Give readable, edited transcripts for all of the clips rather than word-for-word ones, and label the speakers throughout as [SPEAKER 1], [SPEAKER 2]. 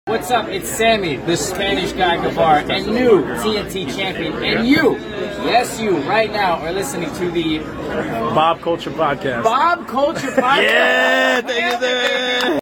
[SPEAKER 1] What's up? It's Sammy, the Spanish guy Guevara, and new TNT champion. And you, yes you, right now are listening to the
[SPEAKER 2] Bob Culture Podcast.
[SPEAKER 1] Bob Culture Podcast.
[SPEAKER 2] Yeah, thank you.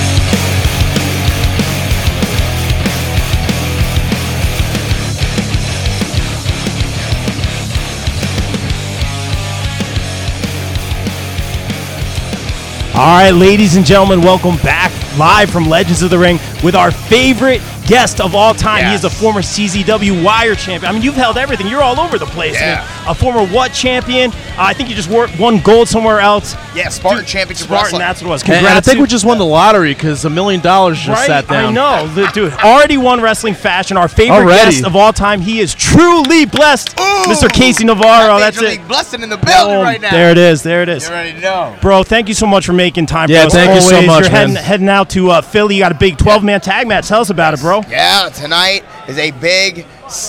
[SPEAKER 2] All right, ladies and gentlemen, welcome back live from Legends of the Ring with our favorite guest of all time. Yes. He is a former CZW Wire champion. I mean, you've held everything. You're all over the place.
[SPEAKER 3] Yeah.
[SPEAKER 2] I mean, a former what champion? I think you just won gold somewhere else.
[SPEAKER 3] Yeah, Spartan Championship
[SPEAKER 2] Spartan,
[SPEAKER 3] Wrestling.
[SPEAKER 2] that's what it was.
[SPEAKER 4] And
[SPEAKER 2] Congrats.
[SPEAKER 4] I think we just won the lottery because $1 million just sat down.
[SPEAKER 2] I know. Dude, already won Wrestling Fashion. Our favorite guest of all time. He is truly blessed.
[SPEAKER 3] Ooh,
[SPEAKER 2] Mr. Casey Navarro. That's it.
[SPEAKER 3] Blessing in the building right now.
[SPEAKER 2] There it is. There it is.
[SPEAKER 3] You already know.
[SPEAKER 2] Bro, thank you so much for making time for us.
[SPEAKER 4] Thank you so much,
[SPEAKER 2] You're
[SPEAKER 4] man.
[SPEAKER 2] heading out to Philly. You got a big 12-man tag match. Tell us about it, bro.
[SPEAKER 3] Yeah, tonight is a big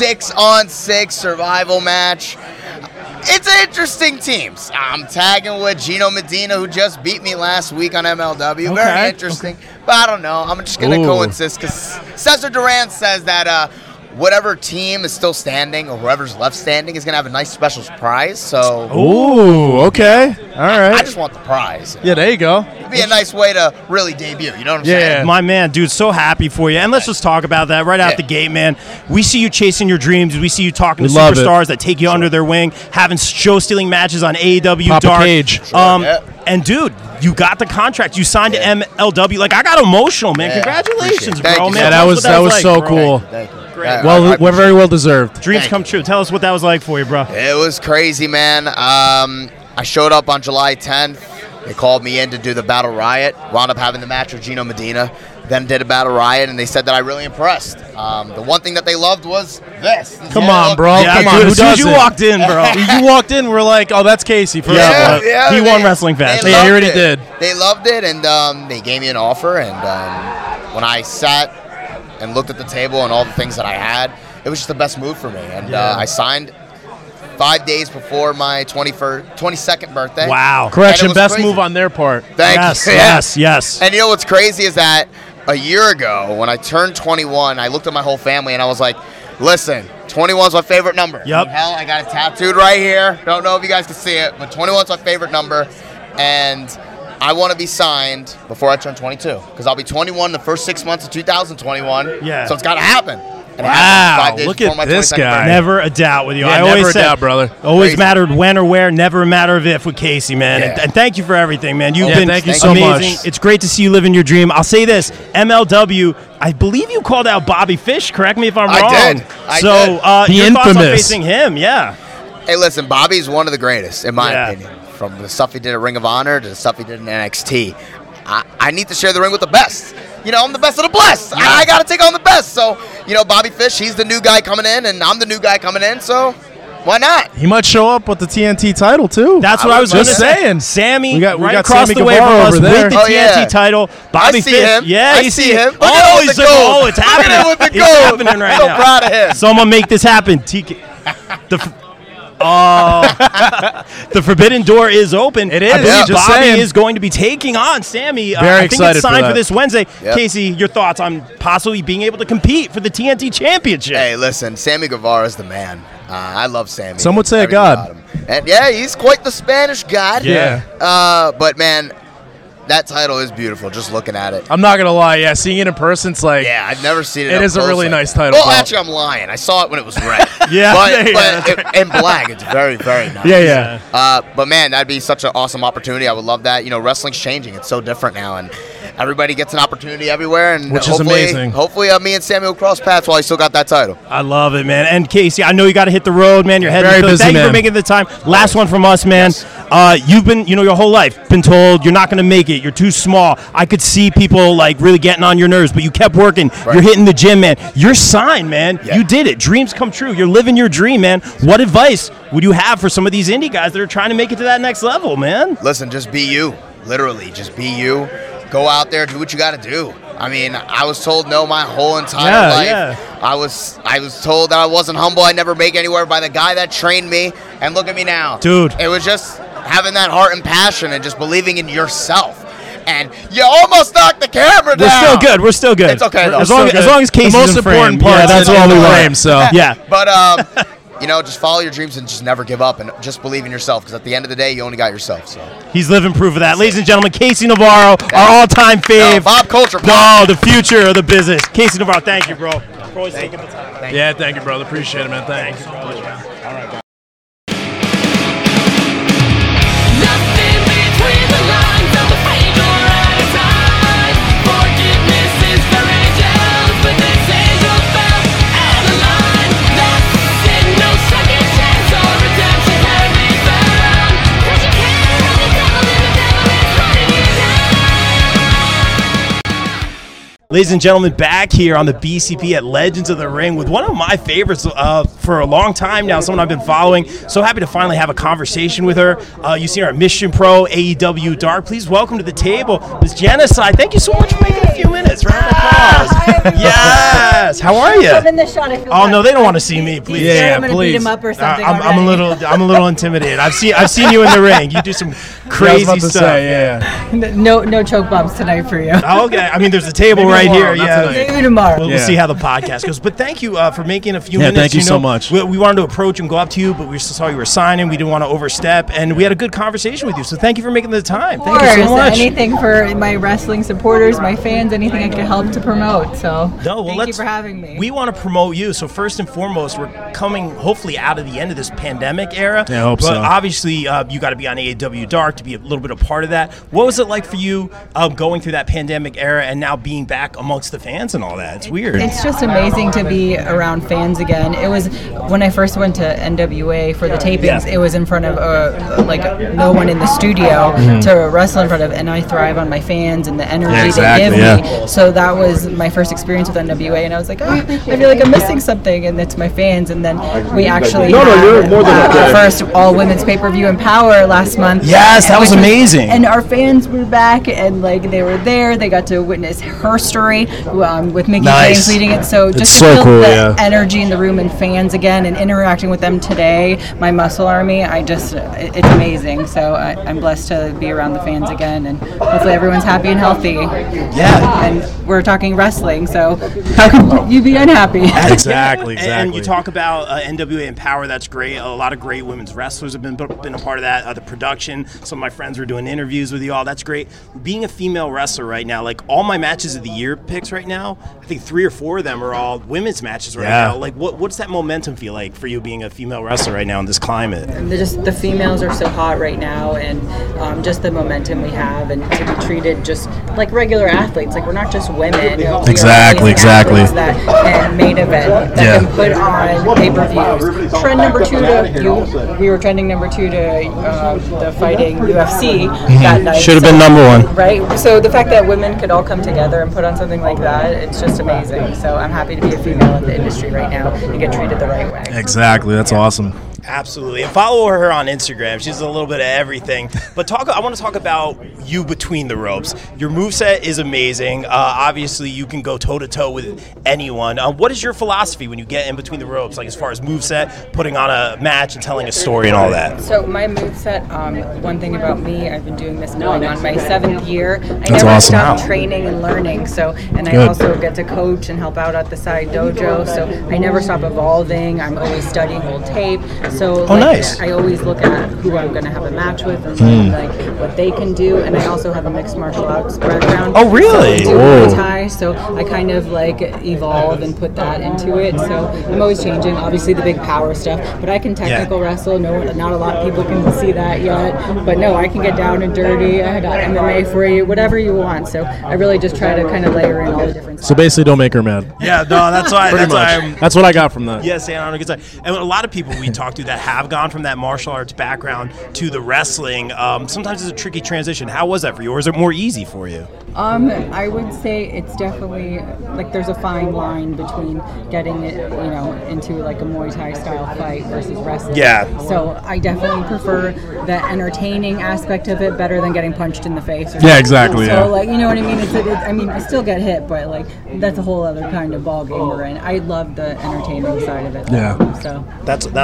[SPEAKER 3] 6-on-6 survival match. It's interesting teams. I'm tagging with Gino Medina, who just beat me last week on MLW. Very interesting. But I don't know. I'm just going to go insist because Cesar Duran says that whatever team is still standing or whoever's left standing is going to have a nice special prize. So,
[SPEAKER 4] Ooh, okay. All right.
[SPEAKER 3] I just want the prize.
[SPEAKER 4] Yeah, there you go.
[SPEAKER 3] It'd be a nice way to really debut. You know what I'm saying?
[SPEAKER 2] My man, dude, so happy for you. And let's just talk about that right out the gate, man. We see you chasing your dreams. We see you talking to superstars that take you under their wing, having show-stealing matches on AEW
[SPEAKER 4] Papa
[SPEAKER 2] Dark.
[SPEAKER 4] Cage.
[SPEAKER 2] And, dude, you got the contract. You signed to MLW. Like, I got emotional, man. Congratulations, bro.
[SPEAKER 3] Thank you.
[SPEAKER 2] Man,
[SPEAKER 4] Yeah, that was
[SPEAKER 2] like,
[SPEAKER 4] so
[SPEAKER 2] bro.
[SPEAKER 4] cool.
[SPEAKER 3] Thank you.
[SPEAKER 4] Well, we're very well deserved.
[SPEAKER 2] Dreams come true. Tell us what that was like for you, bro.
[SPEAKER 3] It was crazy, man. I showed up on July 10th. They called me in to do the Battle Riot. Wound up having the match with Gino Medina. Then did a Battle Riot, and they said that I really impressed. The one thing that they loved was this.
[SPEAKER 4] Come on, bro.
[SPEAKER 2] Yeah,
[SPEAKER 4] Come on.
[SPEAKER 2] dude,
[SPEAKER 4] Who
[SPEAKER 2] as soon as
[SPEAKER 4] does
[SPEAKER 2] you
[SPEAKER 4] it?
[SPEAKER 2] walked in, bro.
[SPEAKER 4] You walked in, we're like, oh, that's Casey. First of all.
[SPEAKER 2] He won Wrestling Fest.
[SPEAKER 3] They
[SPEAKER 4] Yeah, he
[SPEAKER 3] loved
[SPEAKER 4] already
[SPEAKER 3] it.
[SPEAKER 4] did.
[SPEAKER 3] They loved it, and they gave me an offer. And when I sat and looked at the table and all the things that I had, it was just the best move for me. And I signed 5 days before my 22nd birthday.
[SPEAKER 2] Wow.
[SPEAKER 4] Correction,
[SPEAKER 3] And it was
[SPEAKER 4] best
[SPEAKER 3] crazy.
[SPEAKER 4] move on their part.
[SPEAKER 3] Thank you.
[SPEAKER 2] Yes.
[SPEAKER 3] And you know what's crazy is that a year ago, when I turned 21, I looked at my whole family and I was like, listen, 21's my favorite number.
[SPEAKER 2] Yep.
[SPEAKER 3] Hell, I got it tattooed right here. Don't know if you guys can see it, but 21's my favorite number. And I want to be signed before I turn 22 because I'll be 21 the first 6 months of 2021.
[SPEAKER 2] Yeah.
[SPEAKER 3] So it's got to happen. And it
[SPEAKER 4] Wow,
[SPEAKER 3] happened 5 days
[SPEAKER 4] look
[SPEAKER 3] before
[SPEAKER 4] at
[SPEAKER 3] my
[SPEAKER 4] this
[SPEAKER 3] 22nd
[SPEAKER 4] guy.
[SPEAKER 3] birthday.
[SPEAKER 2] Never a doubt with you.
[SPEAKER 4] Yeah,
[SPEAKER 2] I
[SPEAKER 4] never
[SPEAKER 2] always
[SPEAKER 4] a
[SPEAKER 2] said,
[SPEAKER 4] doubt, brother.
[SPEAKER 2] Always
[SPEAKER 3] Crazy.
[SPEAKER 2] mattered when or where, never a matter of if with Casey, man.
[SPEAKER 3] Yeah.
[SPEAKER 2] And thank you for everything, man. You've
[SPEAKER 4] Yeah,
[SPEAKER 2] been
[SPEAKER 4] thank you
[SPEAKER 3] so
[SPEAKER 2] amazing.
[SPEAKER 4] much.
[SPEAKER 2] It's great to see you living your dream. I'll say this, MLW, I believe you called out Bobby Fish. Correct me if I'm wrong.
[SPEAKER 3] I did.
[SPEAKER 4] The
[SPEAKER 2] your thoughts on
[SPEAKER 4] infamous.
[SPEAKER 2] facing him, yeah.
[SPEAKER 3] Hey, listen, Bobby's one of the greatest, in my
[SPEAKER 2] Yeah.
[SPEAKER 3] opinion. From the stuff he did at Ring of Honor to the stuff he did in NXT. I need to share the ring with the best. You know, I'm the best of the blessed. I got to take on the best. So, you know, Bobby Fish, he's the new guy coming in, and I'm the new guy coming in, so why not?
[SPEAKER 4] He might show up with the TNT title, too.
[SPEAKER 2] That's what I was going to
[SPEAKER 4] just
[SPEAKER 2] say.
[SPEAKER 4] saying.
[SPEAKER 2] Sammy,
[SPEAKER 4] We
[SPEAKER 2] right
[SPEAKER 4] got
[SPEAKER 2] across
[SPEAKER 4] Sammy
[SPEAKER 2] the way from
[SPEAKER 4] Guevara
[SPEAKER 2] us
[SPEAKER 4] over there.
[SPEAKER 2] with the
[SPEAKER 3] Oh,
[SPEAKER 2] TNT
[SPEAKER 3] yeah.
[SPEAKER 2] title. Bobby
[SPEAKER 3] I see
[SPEAKER 2] Fish.
[SPEAKER 3] him.
[SPEAKER 2] Yeah,
[SPEAKER 3] I
[SPEAKER 2] you
[SPEAKER 3] see him. Look at
[SPEAKER 2] Oh,
[SPEAKER 3] him
[SPEAKER 2] he's
[SPEAKER 3] with the
[SPEAKER 2] like,
[SPEAKER 3] gold.
[SPEAKER 2] oh, it's
[SPEAKER 3] Look at
[SPEAKER 2] happening.
[SPEAKER 3] him with the
[SPEAKER 2] It's
[SPEAKER 3] gold.
[SPEAKER 2] happening right
[SPEAKER 3] So
[SPEAKER 2] now.
[SPEAKER 3] proud of him.
[SPEAKER 2] Someone make this happen. The Forbidden Door is open.
[SPEAKER 4] It
[SPEAKER 2] I
[SPEAKER 4] is.
[SPEAKER 2] believe
[SPEAKER 4] Yeah. Just
[SPEAKER 2] Bobby
[SPEAKER 4] saying.
[SPEAKER 2] is going to be taking on Sammy.
[SPEAKER 4] Very
[SPEAKER 2] I think
[SPEAKER 4] excited
[SPEAKER 2] it's
[SPEAKER 4] for
[SPEAKER 2] signed
[SPEAKER 4] that.
[SPEAKER 2] for this Wednesday.
[SPEAKER 3] Yep.
[SPEAKER 2] Casey, your thoughts on possibly being able to compete for the TNT Championship?
[SPEAKER 3] Hey, listen, Sammy Guevara is the man. I love Sammy.
[SPEAKER 4] Some would say a
[SPEAKER 3] Everything
[SPEAKER 4] god.
[SPEAKER 3] about him. And yeah, he's quite the Spanish god.
[SPEAKER 4] Yeah.
[SPEAKER 3] But man, that title is beautiful. Just looking at it.
[SPEAKER 4] I'm not going to lie. Yeah, seeing it in person, it's like,
[SPEAKER 3] Yeah, I've never seen it.
[SPEAKER 4] It
[SPEAKER 3] up
[SPEAKER 4] is a
[SPEAKER 3] close
[SPEAKER 4] really
[SPEAKER 3] like
[SPEAKER 4] nice
[SPEAKER 3] that.
[SPEAKER 4] title
[SPEAKER 3] Well,
[SPEAKER 4] belt.
[SPEAKER 3] actually, I'm lying. I saw it when it was red.
[SPEAKER 2] Yeah.
[SPEAKER 3] but in black, it's very, very nice.
[SPEAKER 4] yeah.
[SPEAKER 3] But man, that'd be such an awesome opportunity. I would love that. You know, wrestling's changing. It's so different now, and everybody gets an opportunity everywhere. And
[SPEAKER 4] Which is
[SPEAKER 3] hopefully,
[SPEAKER 4] amazing.
[SPEAKER 3] Hopefully, me and Samuel cross paths while he still got that title.
[SPEAKER 2] I love it, man. And Casey, I know you got to hit the road, man. You're heading
[SPEAKER 4] Very
[SPEAKER 2] to Philly.
[SPEAKER 4] busy,
[SPEAKER 2] Thank you for
[SPEAKER 4] man.
[SPEAKER 2] making the time. Last one from us, man. You've been, your whole life been told you're not going to make it. You're too small. I could see people like really getting on your nerves, but you kept working.
[SPEAKER 3] Right.
[SPEAKER 2] You're hitting the gym, man. You're signed, man.
[SPEAKER 3] Yeah.
[SPEAKER 2] You did it. Dreams come true. You're living your dream, man. What advice would you have for some of these indie guys that are trying to make it to that next level, man?
[SPEAKER 3] Listen, just be you. Literally, just be you. Go out there, do what you got to do. I mean, I was told no my whole entire life.
[SPEAKER 2] Yeah.
[SPEAKER 3] I was told that I wasn't humble. I'd never make anywhere by the guy that trained me. And look at me now.
[SPEAKER 2] Dude.
[SPEAKER 3] It was just having that heart and passion and just believing in yourself. and you almost knocked the camera down.
[SPEAKER 2] We're still good. We're still good.
[SPEAKER 3] It's okay, though.
[SPEAKER 2] As long as Casey's
[SPEAKER 4] the most
[SPEAKER 2] in frame.
[SPEAKER 4] important part.
[SPEAKER 2] Yeah, that's all we want.
[SPEAKER 4] Frame, so
[SPEAKER 2] Yeah.
[SPEAKER 3] But, just follow your dreams and just never give up and just believe in yourself because at the end of the day, you only got yourself. So
[SPEAKER 2] He's living proof of that. Ladies and gentlemen, Casey Navarro, our all-time fave.
[SPEAKER 3] Bob Culture.
[SPEAKER 2] No, the future of the business. Casey Navarro, thank you, bro. For always taking the time.
[SPEAKER 4] yeah, thank you, brother. Appreciate it, man. Thanks.
[SPEAKER 5] Nothing between the lines of the page or at a time. Forgiveness is for angels, but this angel fell out of line. That's sin, no second chance or redemption can be found. 'Cause you can't run the devil and the devil is running you down.
[SPEAKER 2] Ladies and gentlemen, back here on the BCP at Legends of the Ring with one of my favorites for a long time now, someone I've been following. So happy to finally have a conversation with her. You've seen her at Mission Pro, AEW Dark. Please welcome to the table, Ms. Genocide. Thank you so much for making a few minutes. Round of applause. Yes. How are you?
[SPEAKER 6] I'm in the shot. I feel
[SPEAKER 2] Oh
[SPEAKER 6] bad.
[SPEAKER 2] no, they don't want to see me. Please.
[SPEAKER 6] Yeah, I'm gonna beat him up or something.
[SPEAKER 2] I'm a little intimidated. I've seen you in the ring. You do some crazy stuff.
[SPEAKER 6] No choke bumps tonight for you.
[SPEAKER 2] Oh, okay. I mean, there's a table right here. Yeah.
[SPEAKER 6] Maybe tomorrow.
[SPEAKER 2] We'll see how the podcast goes. But thank you for making a few
[SPEAKER 4] Yeah,
[SPEAKER 2] minutes.
[SPEAKER 4] thank you so much.
[SPEAKER 2] We wanted to approach and go up to you, but we saw you were signing. We didn't want to overstep, and we had a good conversation with you. So thank you for making the time. Thank you so much.
[SPEAKER 6] Anything for my wrestling supporters, my fans, anything I can help to promote. So thank you for having me.
[SPEAKER 2] We want to promote you. So first and foremost, we're coming hopefully out of the end of this pandemic era.
[SPEAKER 4] Yeah, I hope
[SPEAKER 2] but
[SPEAKER 4] so.
[SPEAKER 2] Obviously, you got to be on AEW Dark to be a little bit a part of that. What was it like for you going through that pandemic era and now being back amongst the fans and all that? It's weird.
[SPEAKER 6] It's just amazing to be around fans again. It was when I first went to NWA for the tapings. It was in front of no one in the studio to wrestle in front of, and I thrive on my fans and the energy they give me. So that was my first experience with NWA, and I was like, I feel like I'm missing something, and it's my fans. And then we actually had the first all women's pay-per-view in Power last month.
[SPEAKER 2] Yes, that was amazing.
[SPEAKER 6] And our fans were back, and they were there. They got to witness her story with Mickey James leading it. So just to feel the energy in the room and fans again and interacting with them today, my muscle army, it's amazing. So I'm blessed to be around the fans again, and hopefully everyone's happy and healthy.
[SPEAKER 2] Yeah.
[SPEAKER 6] And we're talking wrestling, so how could you be unhappy?
[SPEAKER 4] Exactly.
[SPEAKER 2] And you talk about NWA and Power. That's great. A lot of great women's wrestlers have been a part of that. The production. Some of my friends were doing interviews with you all. That's great. Being a female wrestler right now, like all my matches of the year picks right now, I think 3 or 4 of them are all women's matches right now. Like, what's that momentum feel like for you being a female wrestler right now in this climate?
[SPEAKER 6] The females are so hot right now, and just the momentum we have, and to be treated just like regular athletes. Like, we're not just women. We are
[SPEAKER 4] Exactly.
[SPEAKER 6] athletes that and main event that can put on pay-per-views. Trend number 2 we were trending number 2 to the fighting UFC that night.
[SPEAKER 2] Should have been number 1.
[SPEAKER 6] Right. So the fact that women could all come together and put on something like that, it's just amazing. So I'm happy to be a female in the industry right now and get treated the right way.
[SPEAKER 4] Exactly. That's awesome.
[SPEAKER 2] Absolutely. And follow her on Instagram. She's a little bit of everything. But I want to talk about you between the ropes. Your moveset is amazing. Obviously, you can go toe-to-toe with anyone. What is your philosophy when you get in between the ropes, like as far as moveset, putting on a match and telling a story and all that?
[SPEAKER 6] So my moveset, one thing about me, I've been doing this going on my 7th year. I
[SPEAKER 4] That's
[SPEAKER 6] never
[SPEAKER 4] awesome.
[SPEAKER 6] stop training and learning. I also get to coach and help out at the side dojo. So I never stop evolving. I'm always studying old tape. So
[SPEAKER 2] nice.
[SPEAKER 6] I always look at who I'm going to have a match with and what they can do. And I also have a mixed martial arts background.
[SPEAKER 2] Oh, really?
[SPEAKER 6] So I do Muay Thai, so I kind of evolve and put that into it. So I'm always changing. Obviously the big power stuff, but I can technical wrestle. No, not a lot of people can see that yet. But no, I can get down and dirty. I got MMA for you, whatever you want. So I really just try to kind of layer in all the different.
[SPEAKER 4] So basically, don't make her mad.
[SPEAKER 2] Yeah, no, that's why.
[SPEAKER 4] Pretty much. That's what I got from that.
[SPEAKER 2] Yes, on a good side. And a lot of people we talk to that have gone from that martial arts background to the wrestling, sometimes it's a tricky transition. How was that for you, or is it more easy for you?
[SPEAKER 6] I would say it's definitely there's a fine line between getting it, into a Muay Thai style fight versus wrestling.
[SPEAKER 2] Yeah.
[SPEAKER 6] So I definitely prefer the entertaining aspect of it better than getting punched in the face.
[SPEAKER 4] Yeah, exactly.
[SPEAKER 6] So you know what I mean? I still get hit, but that's a whole other kind of ball game we're in. I love the entertaining side of it.
[SPEAKER 4] Yeah.
[SPEAKER 6] So
[SPEAKER 2] That's awesome.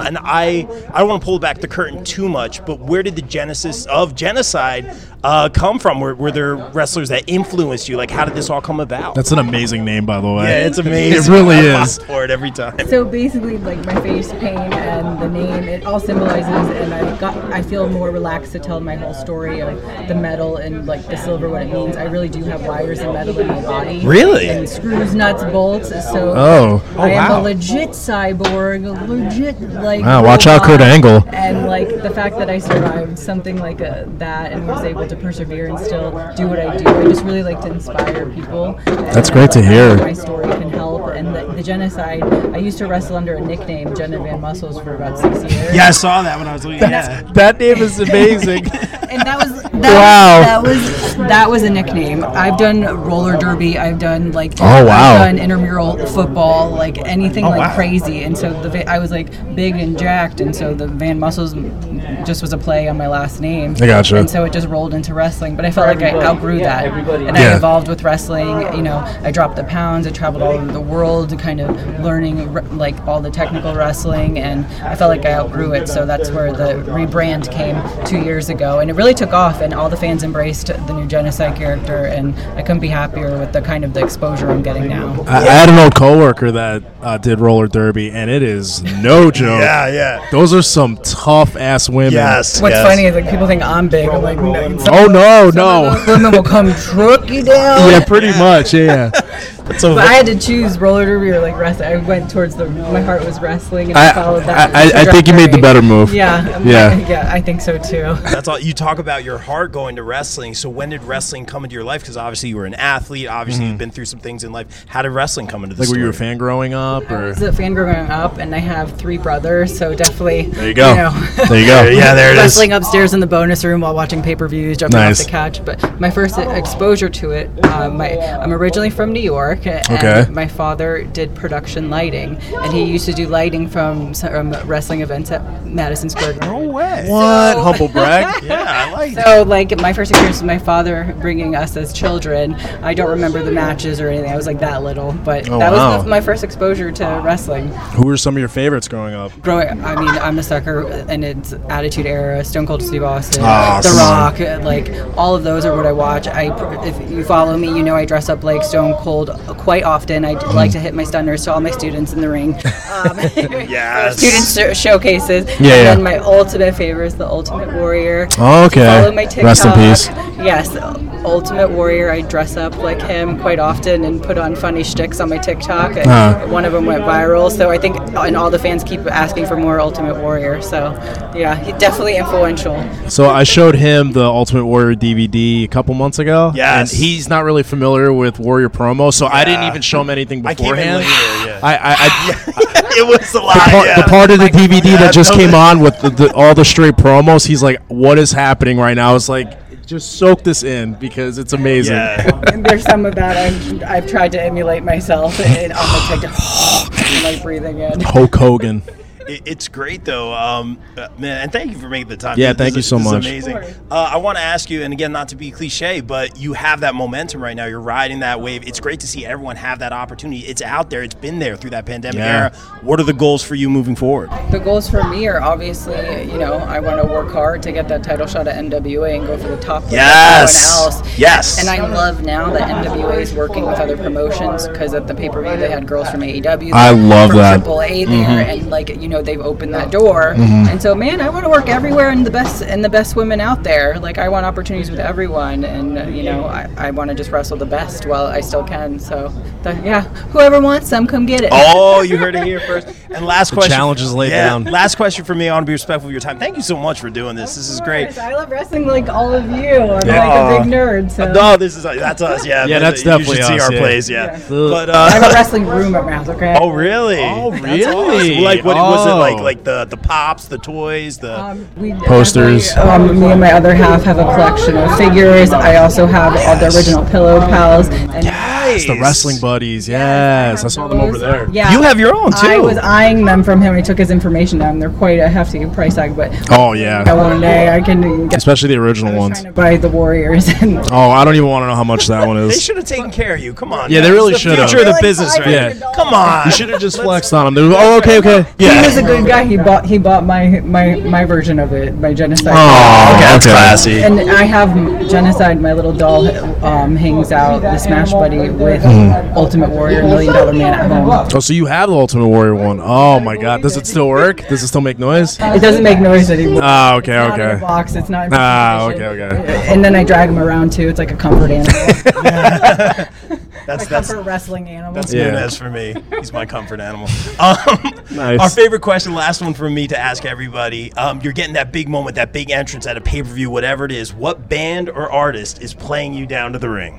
[SPEAKER 2] And I don't want to pull back the curtain too much, but where did the genesis of Genocide come from? Were there wrestlers that influenced you? Like, how did this all come about?
[SPEAKER 4] That's an amazing name, by the way.
[SPEAKER 2] Yeah, it's amazing.
[SPEAKER 4] It really
[SPEAKER 2] I
[SPEAKER 4] is.
[SPEAKER 2] fought for it every time.
[SPEAKER 6] So basically, like my face paint and the name, it all symbolizes, and I feel more relaxed to tell my whole story of the metal and like the silver, what it means. I really do have wires and metal in my body.
[SPEAKER 2] Really?
[SPEAKER 6] And screws, nuts, bolts. So I am
[SPEAKER 2] wow.
[SPEAKER 6] a legit cyborg, a legit like.
[SPEAKER 4] Wow, watch out, Kurt Angle.
[SPEAKER 6] And like the fact that I survived something like that and was able to persevere and still do what I do, I just really like to inspire people.
[SPEAKER 4] That's great to hear.
[SPEAKER 6] My story can help. And the Genocide, I used to wrestle under a nickname, Jenna Van Muscles, for about 6 years.
[SPEAKER 2] Yeah, I saw that when I was looking. Yeah.
[SPEAKER 4] That name is amazing.
[SPEAKER 6] And that was a nickname. I've done roller derby. I've done like I've done intramural football, like anything crazy. And so I was like big and jacked, and so the Van Muscles just was a play on my last name.
[SPEAKER 4] I gotcha.
[SPEAKER 6] And so it just rolled into wrestling. But I felt like I outgrew that, and I evolved with wrestling. You know, I dropped the pounds. I traveled all over the world, kind of learning like all the technical wrestling, and I felt like I outgrew it. So that's where the rebrand came 2 years ago, and it really took off, and all the fans embraced the new Genocide character, and I couldn't be happier with the kind of the exposure I'm getting now.
[SPEAKER 4] I had an old coworker that did roller derby, and it is no joke.
[SPEAKER 2] Yeah.
[SPEAKER 4] Those are some tough ass women.
[SPEAKER 2] Yes.
[SPEAKER 6] What's funny is like people think I'm big. I'm like, no.
[SPEAKER 4] No.
[SPEAKER 6] Women will come truck you down.
[SPEAKER 4] Yeah, pretty much. Yeah.
[SPEAKER 6] But I had to choose roller derby or like wrestling. I went towards my heart was wrestling, and I followed that.
[SPEAKER 4] I think you made the better move.
[SPEAKER 6] Yeah, I think so too.
[SPEAKER 2] That's all. You talk about your heart going to wrestling. So when did wrestling come into your life? Because obviously you were an athlete. Obviously you've been through some things in life. How did wrestling come into the
[SPEAKER 4] Like,
[SPEAKER 2] story?
[SPEAKER 4] were you a fan growing up,
[SPEAKER 6] I
[SPEAKER 4] or?
[SPEAKER 6] was a fan growing up, and I have 3 brothers, so definitely.
[SPEAKER 4] There you go. There you go.
[SPEAKER 2] Yeah, there it is.
[SPEAKER 6] Wrestling upstairs in the bonus room while watching pay-per-views, jumping off the couch. But my first exposure to it, I'm originally from New York, and my father did production lighting, and he used to do lighting from wrestling events at Madison Square Garden.
[SPEAKER 2] No way.
[SPEAKER 4] What? Humble brag?
[SPEAKER 2] Yeah, I like it.
[SPEAKER 6] So, like, my first experience with my father bringing us as children, I don't remember the matches or anything. I was like that little, but that was my first exposure to wrestling.
[SPEAKER 4] Who were some of your favorites growing up?
[SPEAKER 6] I mean, I'm a sucker, and it's Attitude Era, Stone Cold Steve Austin, The Rock, like all of those are what I watch. If you follow me, you know I dress up like Stone Cold quite often. I like to hit my stunners to all my students in the ring. Student showcases. And then my ultimate favorite is the Ultimate Warrior.
[SPEAKER 4] Oh, okay.
[SPEAKER 6] Follow my TikTok.
[SPEAKER 4] Rest in peace.
[SPEAKER 6] Yes, Ultimate Warrior. I dress up like him quite often and put on funny shticks on my TikTok. And one of them went viral, so I think, and all the fans keep asking for more Ultimate Warrior. So, yeah, he's definitely influential.
[SPEAKER 4] So I showed him the Ultimate Warrior DVD a couple months ago.
[SPEAKER 2] Yes.
[SPEAKER 4] And he's not really familiar with Warrior promo, so I didn't even show him anything beforehand.
[SPEAKER 2] It was a lot.
[SPEAKER 4] The part of the DVD that just came on with all the straight promos, he's like, "What is happening right now?" I was like, just soak this in because it's amazing.
[SPEAKER 6] And there's some of that I've tried to emulate myself on the TikTok, like breathing in.
[SPEAKER 4] Hulk Hogan.
[SPEAKER 2] It's great though, man, and thank you for making the time.
[SPEAKER 4] Yeah, thank you so much.
[SPEAKER 2] This is amazing. I want to ask you, and again, not to be cliche, but you have that momentum right now. You're riding that wave. It's great to see everyone have that opportunity. It's out there. It's been there through that pandemic era. What are the goals for you moving forward?
[SPEAKER 6] The goals for me are obviously, I want to work hard to get that title shot at NWA and go for the top with everyone else.
[SPEAKER 2] Yes.
[SPEAKER 6] And I love now that NWA is working with other promotions, because at the pay-per-view they had girls from AEW.
[SPEAKER 4] I love that.
[SPEAKER 6] AAA there, and they've opened that door. And so, man, I want to work everywhere and the best women out there. Like, I want opportunities with everyone, and I want to just wrestle the best while I still can. So, whoever wants some, come get it.
[SPEAKER 2] Oh, you heard it here first. And last question.
[SPEAKER 4] Challenge is laid down.
[SPEAKER 2] Last question for me. I want to be respectful of your time. Thank you so much for doing this. This is great.
[SPEAKER 6] I love wrestling like all of you. I'm like a big nerd. So.
[SPEAKER 2] No, that's us. Yeah,
[SPEAKER 4] yeah, that's definitely
[SPEAKER 2] you should see our plays. Yeah.
[SPEAKER 6] But I have a wrestling room at Mouth. Okay.
[SPEAKER 2] Oh, really?
[SPEAKER 4] Oh,
[SPEAKER 2] That's
[SPEAKER 4] really?
[SPEAKER 2] awesome. Like, what was it like the pops, the toys, the
[SPEAKER 4] posters?
[SPEAKER 6] Me and my other half have a collection of figures. I also have all the original Pillow Pals. And
[SPEAKER 2] Nice.
[SPEAKER 4] The wrestling buddies. Yes, I saw them over there.
[SPEAKER 6] Yeah.
[SPEAKER 2] You have your own, too.
[SPEAKER 6] I was eyeing them from him when he took his information down. They're quite a hefty price tag, but
[SPEAKER 4] Oh yeah,
[SPEAKER 6] one day I can get
[SPEAKER 4] especially the original
[SPEAKER 6] I was
[SPEAKER 4] ones.
[SPEAKER 6] trying to buy the Warriors. And
[SPEAKER 4] Oh, I don't even want to know how much that one
[SPEAKER 2] They
[SPEAKER 4] is.
[SPEAKER 2] should have taken care of you. Come on.
[SPEAKER 4] Yeah, they
[SPEAKER 2] man.
[SPEAKER 4] really
[SPEAKER 2] It's the
[SPEAKER 4] should have.
[SPEAKER 2] future of the
[SPEAKER 6] They're like
[SPEAKER 2] business right
[SPEAKER 4] $500.
[SPEAKER 2] here. Come on.
[SPEAKER 4] You should have just flexed on them. They were, oh, okay.
[SPEAKER 6] he was a good guy. He bought my version of it, my Genocide.
[SPEAKER 4] Oh,
[SPEAKER 2] That's classy.
[SPEAKER 6] And I have Genocide. My little doll hangs out the Smash Buddy with Ultimate Warrior, $1 Million Man at home.
[SPEAKER 4] Oh, so you have the Ultimate Warrior one. Oh my God, does it still work? Does it still make noise?
[SPEAKER 6] It doesn't make noise anymore.
[SPEAKER 4] Ah, okay,
[SPEAKER 6] It's not in a
[SPEAKER 4] okay.
[SPEAKER 6] box. It's not. In
[SPEAKER 4] Ah,
[SPEAKER 6] position.
[SPEAKER 4] okay.
[SPEAKER 6] And then I drag him around too. It's like a comfort animal.
[SPEAKER 2] That's
[SPEAKER 6] a comfort wrestling animal.
[SPEAKER 2] That's
[SPEAKER 4] Yeah.
[SPEAKER 2] Nunez for me. He's my comfort animal.
[SPEAKER 4] Nice.
[SPEAKER 2] Our favorite question, last one from me to ask everybody. You're getting that big moment, that big entrance at a pay-per-view, whatever it is. What band or artist is playing you down to the ring?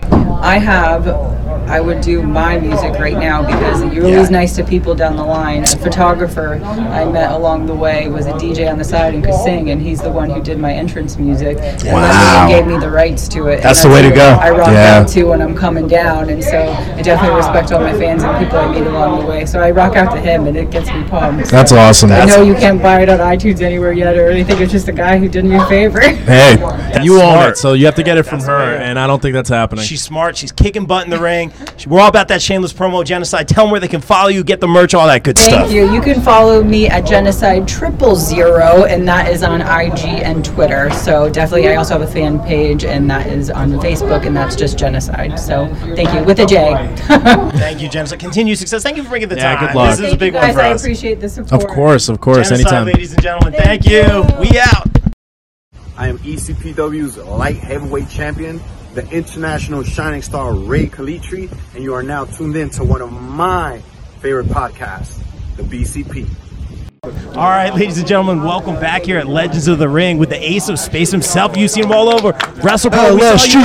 [SPEAKER 6] I would do my music right now because you're always nice to people down the line. A photographer I met along the way was a DJ on the side and could sing, and he's the one who did my entrance music. And then he gave me the rights to it.
[SPEAKER 2] That's
[SPEAKER 6] And
[SPEAKER 2] the way to
[SPEAKER 6] who
[SPEAKER 2] go.
[SPEAKER 6] I rock
[SPEAKER 4] Yeah.
[SPEAKER 6] out to when I'm coming down, and so I definitely respect all my fans and people I meet along the way. So I rock out to him, and it gets me pumped.
[SPEAKER 4] That's awesome.
[SPEAKER 6] I know you can't buy it on iTunes anywhere yet or anything. It's just a guy who did me a favor.
[SPEAKER 4] Hey, you own
[SPEAKER 2] smart.
[SPEAKER 4] it, so you have to get it from
[SPEAKER 2] That's
[SPEAKER 4] her,
[SPEAKER 2] smart.
[SPEAKER 4] and I don't think that's happening.
[SPEAKER 2] She's smart. She's kicking butt in the ring. We're all about that shameless promo, Genocide. Tell them where they can follow you, get the merch, all that good stuff.
[SPEAKER 6] Thank you. You can follow me at Genocide 000, and that is on IG and Twitter. So definitely, I also have a fan page, and that is on Facebook, and that's just Genocide. So thank you, with a J.
[SPEAKER 2] Thank you, Genocide. Continued success. Thank you for bringing the
[SPEAKER 4] Yeah,
[SPEAKER 2] time.
[SPEAKER 4] good luck.
[SPEAKER 2] This is a
[SPEAKER 6] Thank
[SPEAKER 2] big
[SPEAKER 6] you
[SPEAKER 2] one
[SPEAKER 6] guys.
[SPEAKER 2] for
[SPEAKER 6] I
[SPEAKER 2] us.
[SPEAKER 6] appreciate the support.
[SPEAKER 4] Of course,
[SPEAKER 2] Genocide,
[SPEAKER 4] anytime.
[SPEAKER 2] ladies and gentlemen. Thank you. We out.
[SPEAKER 7] I am ECPW's light heavyweight champion, the international shining star Ray Kalitri, and you are now tuned in to one of my favorite podcasts, the BCP.
[SPEAKER 2] All right, ladies and gentlemen, welcome back here at Legends of the Ring with the ace of space himself. You see him all over. WrestlePro.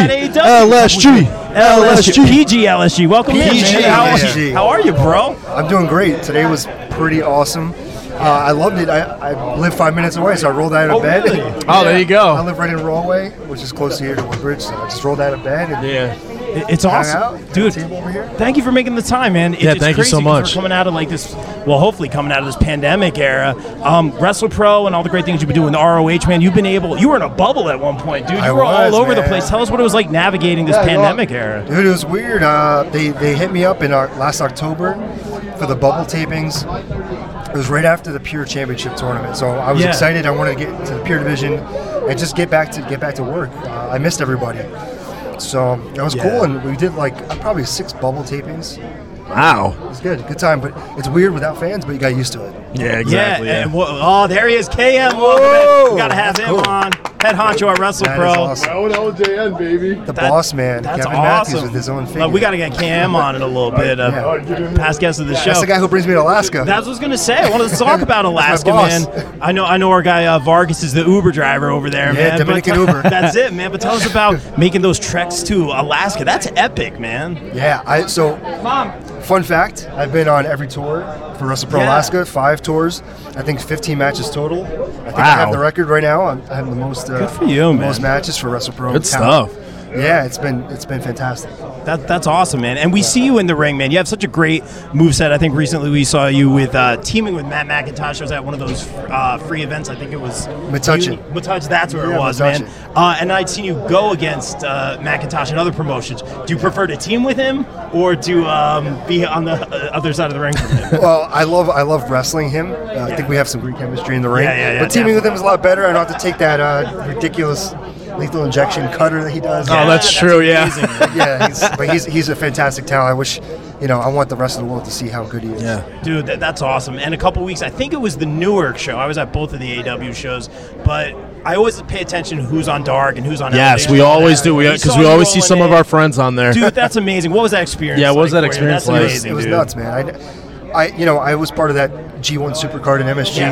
[SPEAKER 4] LSG.
[SPEAKER 2] LSG. PG LSG. Welcome in,
[SPEAKER 8] PG
[SPEAKER 2] man.
[SPEAKER 8] LSG.
[SPEAKER 2] How are you, bro?
[SPEAKER 8] I'm doing great. Today was pretty awesome. I loved it. I live 5 minutes away, so I rolled out of bed.
[SPEAKER 2] really?
[SPEAKER 4] Oh, there you go.
[SPEAKER 8] I live right in Rollway, which is close to here to Woodbridge, so I just rolled out of bed and
[SPEAKER 4] Yeah.
[SPEAKER 2] It's
[SPEAKER 8] hung
[SPEAKER 2] awesome.
[SPEAKER 8] out.
[SPEAKER 2] Dude,
[SPEAKER 8] Table over here.
[SPEAKER 2] thank you for making the time, man.
[SPEAKER 4] Yeah,
[SPEAKER 2] It's
[SPEAKER 4] thank you
[SPEAKER 2] crazy
[SPEAKER 4] so
[SPEAKER 2] 'cause
[SPEAKER 4] much.
[SPEAKER 2] We're coming out of like this, well, hopefully coming out of this pandemic era. WrestlePro and all the great things you've been doing, the ROH, man. You were in a bubble at one point, dude. You
[SPEAKER 8] I
[SPEAKER 2] were all
[SPEAKER 8] was,
[SPEAKER 2] over the
[SPEAKER 8] man.
[SPEAKER 2] place. Tell us what it was like navigating this pandemic era.
[SPEAKER 8] Dude, it was weird. They hit me up in last October for the bubble tapings. It was right after the Pure Championship tournament, so I was
[SPEAKER 2] Yeah.
[SPEAKER 8] excited. I wanted to get to the Pure division and just get back to work. I missed everybody, so it was cool. And we did like probably 6 bubble tapings.
[SPEAKER 4] Wow.
[SPEAKER 8] It was good time, but it's weird without fans. But you got used to it.
[SPEAKER 4] Yeah, exactly.
[SPEAKER 2] Yeah,
[SPEAKER 4] Yeah.
[SPEAKER 2] and oh, there he is, KM.
[SPEAKER 8] Whoa,
[SPEAKER 2] We gotta have him
[SPEAKER 8] cool.
[SPEAKER 2] on. Head honcho at
[SPEAKER 8] That is
[SPEAKER 2] WrestlePro.
[SPEAKER 8] awesome. The
[SPEAKER 2] That-
[SPEAKER 8] boss man,
[SPEAKER 2] That's
[SPEAKER 8] Kevin Matthews,
[SPEAKER 2] awesome.
[SPEAKER 8] with his own figure.
[SPEAKER 2] We gotta get KM on in a little bit. Past guest of the show.
[SPEAKER 8] That's the guy who brings me to Alaska.
[SPEAKER 2] That's what I was gonna say. I wanted to talk about Alaska,
[SPEAKER 8] boss.
[SPEAKER 2] man. I know our guy Vargas is the Uber driver over there,
[SPEAKER 8] Yeah,
[SPEAKER 2] man.
[SPEAKER 8] Dominican
[SPEAKER 2] but,
[SPEAKER 8] Uber.
[SPEAKER 2] That's it, man. But tell us about making those treks to Alaska. That's epic, man.
[SPEAKER 8] Yeah, fun fact, I've been on every tour for WrestlePro
[SPEAKER 2] Yeah.
[SPEAKER 8] Alaska, 5 tours, I think 15 matches total. I think I
[SPEAKER 4] Wow.
[SPEAKER 8] have the record right now. I have the most
[SPEAKER 2] Good for you, man.
[SPEAKER 8] most matches for WrestlePro.
[SPEAKER 4] Good
[SPEAKER 8] talent.
[SPEAKER 4] stuff.
[SPEAKER 8] Yeah, it's been fantastic.
[SPEAKER 2] That's awesome, man. And we see you in the ring, man. You have such a great moveset. I think recently we saw you with teaming with Matt McIntosh. I was at one of those free events. I think it was
[SPEAKER 8] Metuchen.
[SPEAKER 2] Metuchen, that's where
[SPEAKER 8] Yeah,
[SPEAKER 2] it was,
[SPEAKER 8] Metuchen.
[SPEAKER 2] man. And I'd seen you go against McIntosh and other promotions. Do you prefer to team with him or to be on the other side of the ring from him?
[SPEAKER 8] Well, I love wrestling him. I think we have some great chemistry in the ring.
[SPEAKER 2] Yeah,
[SPEAKER 8] but teaming with him is a lot better. I don't have to take that ridiculous lethal injection cutter that he does.
[SPEAKER 4] Oh, that's true, yeah.
[SPEAKER 2] amazing, man.
[SPEAKER 8] Yeah, he's a fantastic talent. I wish, I want the rest of the world to see how good he is.
[SPEAKER 4] Yeah.
[SPEAKER 2] Dude, that's awesome. And a couple weeks, I think it was the Newark show. I was at both of the AW shows, but I always pay attention to who's on Dark and who's on
[SPEAKER 4] Yes,
[SPEAKER 2] Elevation.
[SPEAKER 4] we always do.
[SPEAKER 2] We
[SPEAKER 4] Because
[SPEAKER 2] saw
[SPEAKER 4] we
[SPEAKER 2] you
[SPEAKER 4] always see
[SPEAKER 2] rolling
[SPEAKER 4] some of
[SPEAKER 2] in.
[SPEAKER 4] our friends on there.
[SPEAKER 2] Dude, that's amazing. What was that experience?
[SPEAKER 4] Yeah, what was
[SPEAKER 2] like
[SPEAKER 4] that
[SPEAKER 2] for you?
[SPEAKER 4] experience
[SPEAKER 2] That's
[SPEAKER 4] like?
[SPEAKER 2] amazing,
[SPEAKER 8] It was
[SPEAKER 2] dude.
[SPEAKER 8] nuts, man. I was part of that G1 Supercard in MSG.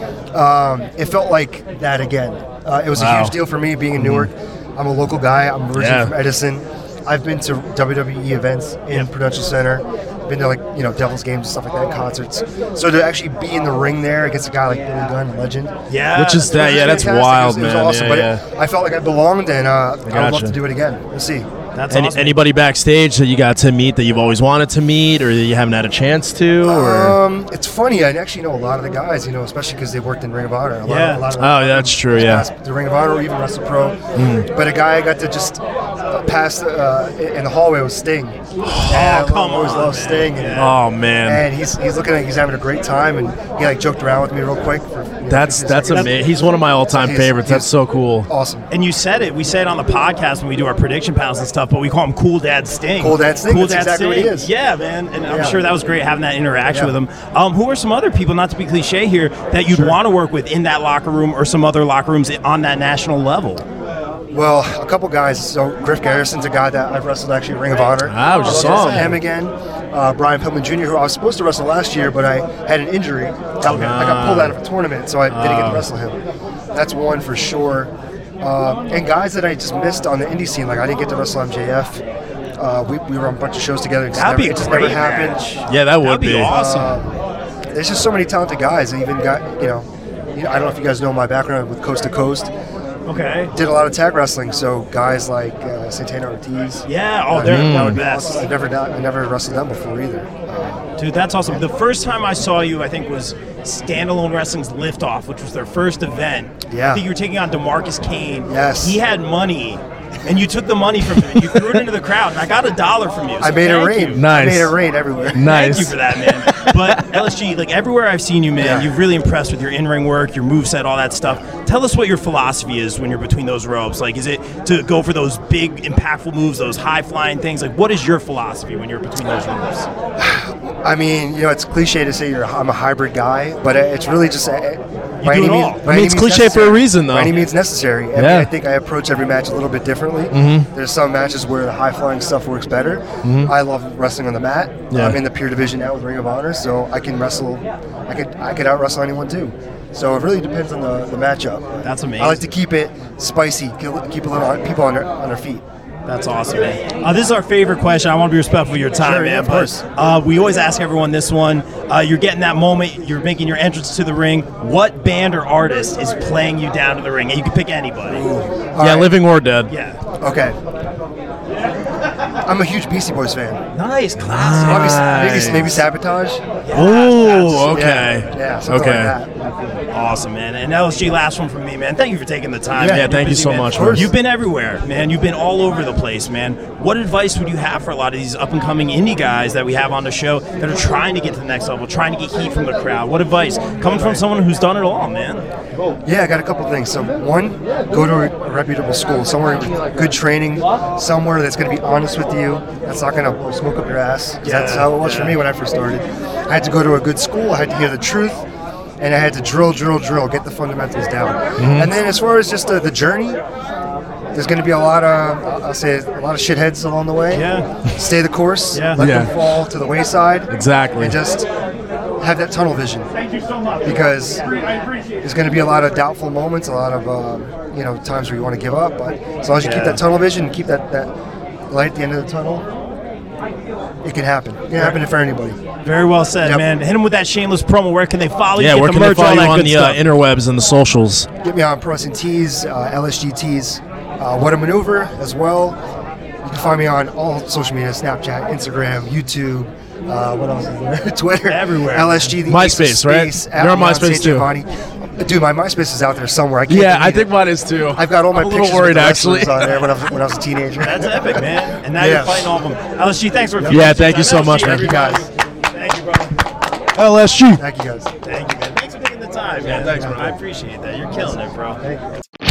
[SPEAKER 8] It felt like that again. It was a
[SPEAKER 4] Wow.
[SPEAKER 8] huge deal for me being in Newark. I'm a local guy. I'm originally
[SPEAKER 4] Yeah.
[SPEAKER 8] from Edison. I've been to WWE events in Prudential Center. Been to Devil's Games and stuff like that, concerts. So to actually be in the ring there against a guy like Billy Gunn, legend.
[SPEAKER 2] Yeah.
[SPEAKER 4] Which is that? Yeah, that's
[SPEAKER 8] fantastic.
[SPEAKER 4] wild,
[SPEAKER 8] It was
[SPEAKER 4] man.
[SPEAKER 8] awesome,
[SPEAKER 4] Yeah,
[SPEAKER 8] but
[SPEAKER 4] yeah.
[SPEAKER 8] I felt like I belonged, and I would love
[SPEAKER 4] gotcha.
[SPEAKER 8] to do it again. We'll see.
[SPEAKER 2] That's awesome.
[SPEAKER 4] Anybody backstage that you got to meet that you've always wanted to meet, or that you haven't had a chance to? Or
[SPEAKER 8] It's funny. I actually know a lot of the guys, especially because they worked in Ring of Honor. A lot of
[SPEAKER 4] Oh, that's true. Yeah.
[SPEAKER 8] The Ring of Honor or even Wrestle Pro. But a guy I got to just pass in the hallway was Sting. Oh,
[SPEAKER 2] come
[SPEAKER 8] I always
[SPEAKER 2] on,
[SPEAKER 8] loved Sting. And,
[SPEAKER 4] Oh man,
[SPEAKER 8] and he's looking like he's having a great time, and he like joked around with me real quick. For,
[SPEAKER 4] that's
[SPEAKER 8] 15 seconds.
[SPEAKER 4] amazing. He's one of my all-time favorites. That's so cool.
[SPEAKER 8] Awesome.
[SPEAKER 2] And you said it. We say it on the podcast when we do our prediction panels and stuff, but we call him Cool Dad Sting.
[SPEAKER 8] Cool Dad Sting.
[SPEAKER 2] Cool
[SPEAKER 8] That's
[SPEAKER 2] Dad
[SPEAKER 8] exactly what
[SPEAKER 2] Sting.
[SPEAKER 8] he is.
[SPEAKER 2] Yeah, man. And I'm
[SPEAKER 8] Yeah.
[SPEAKER 2] sure that was great having that interaction
[SPEAKER 8] Yeah.
[SPEAKER 2] with him. Who are some other people, not to be cliche here, that you'd want to work with in that locker room or some other locker rooms on that national level?
[SPEAKER 8] Well, a couple guys. So Griff Garrison's a guy that I've wrestled actually Ring of Honor.
[SPEAKER 4] Ah, we just
[SPEAKER 8] I'll
[SPEAKER 4] saw
[SPEAKER 8] wrestle
[SPEAKER 4] him.
[SPEAKER 8] again. Brian Pillman Jr., who I was supposed to wrestle last year, but I had an injury. I got pulled out of a tournament, so I didn't get to wrestle him. That's one for sure. And guys that I just missed on the indie scene, like I didn't get to wrestle MJF. We were on a bunch of shows together. It
[SPEAKER 2] That'd be a
[SPEAKER 8] just
[SPEAKER 2] great
[SPEAKER 8] never happened.
[SPEAKER 2] match.
[SPEAKER 4] Yeah, that would
[SPEAKER 2] That'd be awesome.
[SPEAKER 8] There's just so many talented guys. I even got, I don't know if you guys know my background with Coast to Coast.
[SPEAKER 2] Okay.
[SPEAKER 8] Did a lot of tag wrestling, so guys like Santana Ortiz.
[SPEAKER 2] Yeah, oh, they're
[SPEAKER 8] that
[SPEAKER 2] the
[SPEAKER 8] would be
[SPEAKER 2] best.
[SPEAKER 8] awesome. I never wrestled them before either.
[SPEAKER 2] Dude, that's awesome. The first time I saw you, I think, was Standalone Wrestling's Liftoff, which was their first event.
[SPEAKER 8] Yeah.
[SPEAKER 2] I think you were taking on DeMarcus Kane.
[SPEAKER 8] Yes.
[SPEAKER 2] He had money, and you took the money from him. You threw it into the crowd, and I got $1 from you. So
[SPEAKER 8] I made it
[SPEAKER 2] thank
[SPEAKER 8] rain.
[SPEAKER 2] you.
[SPEAKER 4] Nice.
[SPEAKER 8] I made it rain everywhere.
[SPEAKER 4] Nice.
[SPEAKER 2] Thank you for that, man. But LSG, like everywhere I've seen you, man,
[SPEAKER 8] Yeah.
[SPEAKER 2] you've really impressed with your in-ring work, your moveset, all that stuff. Tell us what your philosophy is when you're between those ropes. Like, is it to go for those big, impactful moves, those high-flying things? Like, what is your philosophy when you're between those ropes?
[SPEAKER 8] I mean, it's cliche to say I'm a hybrid guy, but it's really just
[SPEAKER 2] do it all.
[SPEAKER 4] I mean, it's cliche for a reason, though.
[SPEAKER 8] By any means necessary. I mean,
[SPEAKER 4] Yeah.
[SPEAKER 8] I think I approach every match a little bit differently. There's some matches where the high-flying stuff works better. I love wrestling on the mat.
[SPEAKER 4] Yeah.
[SPEAKER 8] I'm in the pure division now with Ring of Honor, so I can wrestle. I could out-wrestle anyone too. So it really depends on the matchup.
[SPEAKER 2] That's amazing.
[SPEAKER 8] I like to keep it spicy, keep a little people on their feet.
[SPEAKER 2] That's awesome, man. This is our favorite question. I want to be respectful of your time,
[SPEAKER 8] Sure,
[SPEAKER 2] man.
[SPEAKER 8] yeah, of
[SPEAKER 2] but,
[SPEAKER 8] course.
[SPEAKER 2] we always ask everyone this one. You're getting that moment. You're making your entrance to the ring. What band or artist is playing you down to the ring? And you can pick anybody.
[SPEAKER 4] Yeah,
[SPEAKER 8] right.
[SPEAKER 4] living or dead.
[SPEAKER 2] Yeah.
[SPEAKER 8] Okay. I'm a huge Beastie Boys fan.
[SPEAKER 2] Nice. Classic.
[SPEAKER 8] Maybe Sabotage.
[SPEAKER 4] Oh, okay.
[SPEAKER 8] Yeah, something
[SPEAKER 4] Okay.
[SPEAKER 8] like that.
[SPEAKER 2] Awesome, man. And LSG, last one from me, man. Thank you for taking the time.
[SPEAKER 8] Yeah,
[SPEAKER 2] man. You're
[SPEAKER 4] thank you
[SPEAKER 2] busy,
[SPEAKER 4] so
[SPEAKER 2] man.
[SPEAKER 4] much, man.
[SPEAKER 2] You've been everywhere, man. You've been all over the place, man. What advice would you have for a lot of these up-and-coming indie guys that we have on the show that are trying to get to the next level, trying to get heat from the crowd? What advice? Coming from someone who's done it all, man.
[SPEAKER 8] Yeah, I got a couple things. So one, go to a reputable school, somewhere with good training, somewhere that's going to be honest with you, that's not going to smoke up your ass. That's how it was for me when I first started. I had to go to a good school, I had to hear the truth, and I had to drill, get the fundamentals down. And then as far as just the journey, there's going to be a lot of, I'll say, a lot of shitheads along the way.
[SPEAKER 2] Yeah.
[SPEAKER 8] Stay the course,
[SPEAKER 2] Yeah.
[SPEAKER 8] let
[SPEAKER 4] Yeah.
[SPEAKER 8] them fall to the wayside.
[SPEAKER 4] Exactly.
[SPEAKER 8] And just have that tunnel vision. Because there's going to be a lot of doubtful moments, a lot of times where you want to give up. But as long as you keep that tunnel vision, keep that light at the end of the tunnel, it can happen. It can happen for anybody.
[SPEAKER 2] Very well said,
[SPEAKER 8] Yep.
[SPEAKER 2] man. Hit them with that shameless promo. Where can they follow you?
[SPEAKER 4] Yeah,
[SPEAKER 2] Get
[SPEAKER 4] where
[SPEAKER 2] the
[SPEAKER 4] can they
[SPEAKER 2] merch, all
[SPEAKER 4] follow you
[SPEAKER 2] that
[SPEAKER 4] on
[SPEAKER 2] good
[SPEAKER 4] the
[SPEAKER 2] stuff?
[SPEAKER 4] interwebs and the socials?
[SPEAKER 8] Get me on Pro Wrestling Tees, LSG Tees, What a Maneuver as well. You can find me on all social media, Snapchat, Instagram, YouTube, what else is there? Twitter.
[SPEAKER 2] Everywhere.
[SPEAKER 8] LSG, the
[SPEAKER 4] MySpace,
[SPEAKER 8] Ace of
[SPEAKER 4] right?
[SPEAKER 8] Space,
[SPEAKER 4] You're on
[SPEAKER 8] Leon
[SPEAKER 4] MySpace,
[SPEAKER 8] St.
[SPEAKER 4] too.
[SPEAKER 8] Giovanni. Dude, my MySpace is out there somewhere. I can't
[SPEAKER 4] Yeah,
[SPEAKER 8] delete
[SPEAKER 4] I think
[SPEAKER 8] it.
[SPEAKER 4] mine is too.
[SPEAKER 8] I've got all my
[SPEAKER 4] I'm a little
[SPEAKER 8] pictures
[SPEAKER 4] worried,
[SPEAKER 8] with the
[SPEAKER 4] actually.
[SPEAKER 8] wrestlers on there when I was a teenager.
[SPEAKER 2] That's epic, man. And now
[SPEAKER 8] Yeah.
[SPEAKER 2] you're fighting all of them. LSG, thanks for
[SPEAKER 4] Yeah, thank you so much, man.
[SPEAKER 8] Thank you guys.
[SPEAKER 2] Thank you, brother.
[SPEAKER 4] LSG.
[SPEAKER 8] Thank you guys.
[SPEAKER 2] Thank you, man. Thanks for taking the time, man.
[SPEAKER 4] thanks, bro.
[SPEAKER 2] I appreciate that. You're killing it, bro.